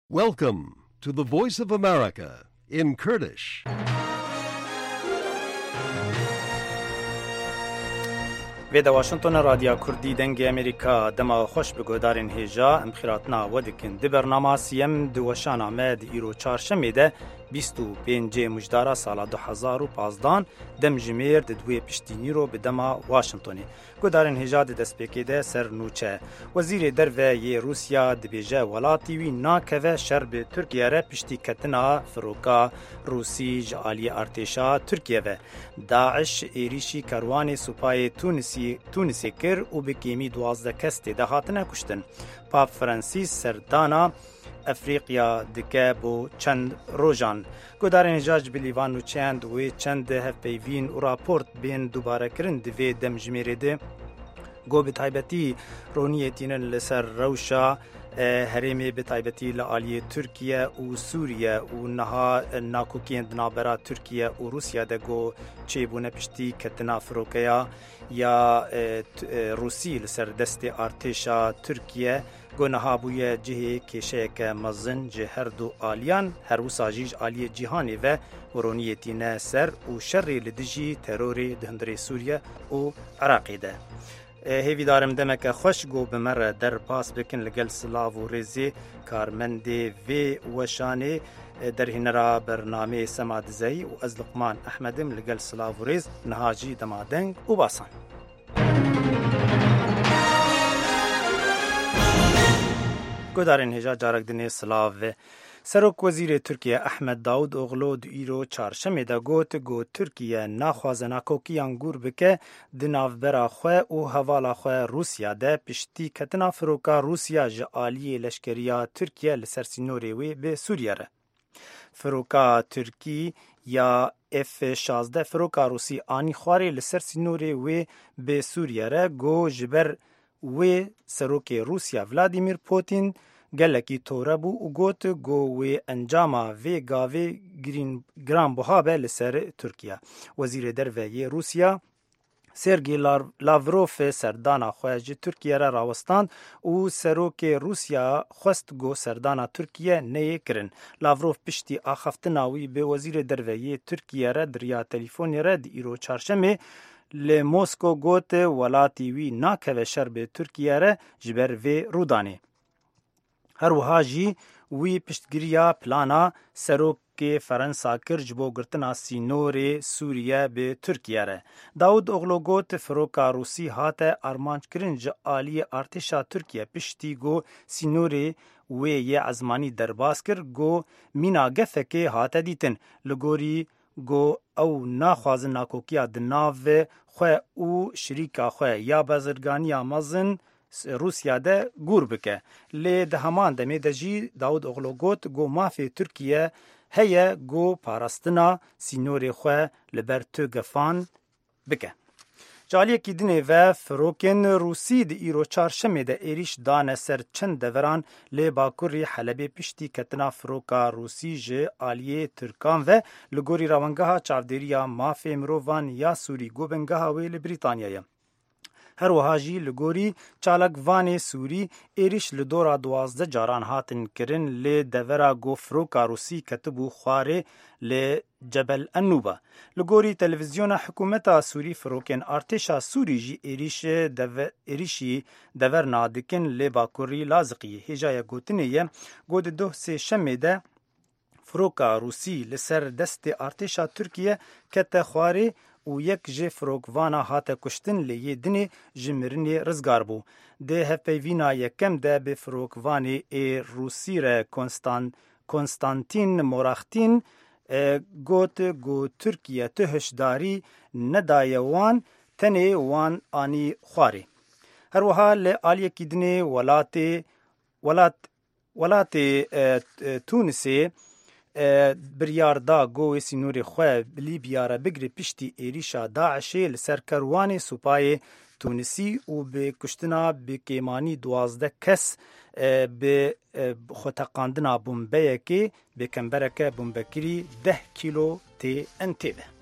Welcome to the Voice of America in Kurdish. ویدا واشنطن رادیو کردی دنگ امریکا دما خوش بگودارین هیجا امخیراتنا ودکن دی برنامه سیم دوشان آمد ایرو چارشمی ده 25 مجدارا سال 2015 دم جمیر دوی پشتینی رو به دما واشنطنی گودارین هیجا دست بکیده سر نوچه وزیر دروی روسیا دبیجه ولاتی وی ناکوه شرب ترکیه را پشتی کتنا فروکا روسی جعالی ارتشا ترکیه و داعش ایریشی کاروان سوپای تونسی کر و بکیمی 12 کس تیده هاتنه کشتن. پاپ فرانسیس سردانا افریقیا دکه بو چند روزان گودارین جاج بلیوان و چند و چند هفپیوین و راپورت بین دوباره کرن دوی دم جمیره ده گو بتایبتی رونیتینن لسر روشا هرمی بتایبتی لآلی ترکیه و سوریه و نها ناکوکین دنابرا ترکیه و روسیا ده گو چه بونه پشتی کتنا فروکیا یا روسی لسر دست ارتشا ترکیه گناه بوی جهه کشه که مزن جهر دو آلیان هر و ساجیج آلی جهانی و ورونیتی نسر و شر لدجی تروری دهندری سوریه و عراقی ده. هیوی دارم دمک خوش گو بمر در پاس بکن لگل سلاو و ریزی کارمنده و وشانه در هنرا برنامه سماد زی و از لقمان احمدم لگل سلاو و ریز نهاجی دمادنگ و باسان. گودارین هجا جارک دنی سلاو سروک وزیر ترکیه احمد داود اوغلو دو ایرو چارشمی دا گوت گو ترکیه ناخوازنا کوکی انگور بکه دناف برا خواه و حوالا خواه روسیا ده پشتی کتنا فروکا روسیا جعالی لشکریا ترکیه لسرسینوری وی به سوریه ره. فروکا ترکی یا F-16 فروکا روسی آنی خواری لسرسینوری وی به سوریه ره گو جبر وی سروک روسیا ولادیمیر پوتین گلکی توره بو و گوت گو وی انجاما وی گاوی گران بوهابه لسر ترکیه. وزیر دروی روسیا سرگی لاوروف سردانا خواهج ترکیه را راوستاند و سروک روسیا خواست گو سردانا ترکیه نیه کرن. لاوروف پشتی آخفتناوی به وزیر دروی ترکیه را دریا تلیفونی را دی ایرو چارشمه لی موسکو گوت ولاتی وی ناکوه شرب ترکیه را جبر وی رودانه. هر وها جی وی پشتگیریا پلانا سروک فرانسا کرج بو گرتنا سینور سوریه به ترکیه ره. داود اوغلو گوت فروکا روسی هات ارمانج کرنج آلی ارتشا ترکیه پشتی گو سینور وی یه ازمانی درباس کر گو مینا گفه هات دیتن لگوری گو او ناخوازن ناکوکیا دناو خواه او شریکا خواه یا بازرگانی مزن روسیا ده گور بکه. لی ده همان دمی ده جی داود اوغلو گوت گو مافی ترکیه هیا گو پاراستنا سینوری خواه لبر تو گفان بکه. جالیه کی دنه و فروکن روسی ده ایرو چارشمه ده ایریش دانه سر چند دوران لی باکوری حلبی پشتی کتنا فروکا روسی جه آلیه ترکان و لگوری روانگاه چاودریا مافی مروان یا سوری گوبنگاه ویل بریتانیای. هر وهاجی لگوری چالکوان سوری ایریش لدورا 12 جاران هاتن کرن لی دورا گوفروکا روسی کتبو خواره لی جبل النوبه. لگوری تلویزیون حکومتا سوری فروکن ارتشا سوری جی ایریشی دور نادکن لی باکوری لازقی هجای گوتنیه گود دو سه شمه ده فروکا روسی لسر دست ارتشا ترکیه کت خواره و یک جه فروکوانا هاته کشتن لیه دنی جمرنی رزگار بو. ده هفپیوینا یکم ده به فروکوانی روسی ره کنستانتین موراختین گوت گو ترکیه تهشداری ندایوان تنه وان آنی خواری. هر وها لآلیه کی دنی ولات تونسی بریاردا گوی سینوری خواه لیبیا را بگری پشتی ایریشا داعشی لسر کروان سوپای تونسی و به کشتنا به کیمانی 12 کس به خطقاندنا بومبه که به کمبرک بومبکری 10 کیلو تی انتیبه.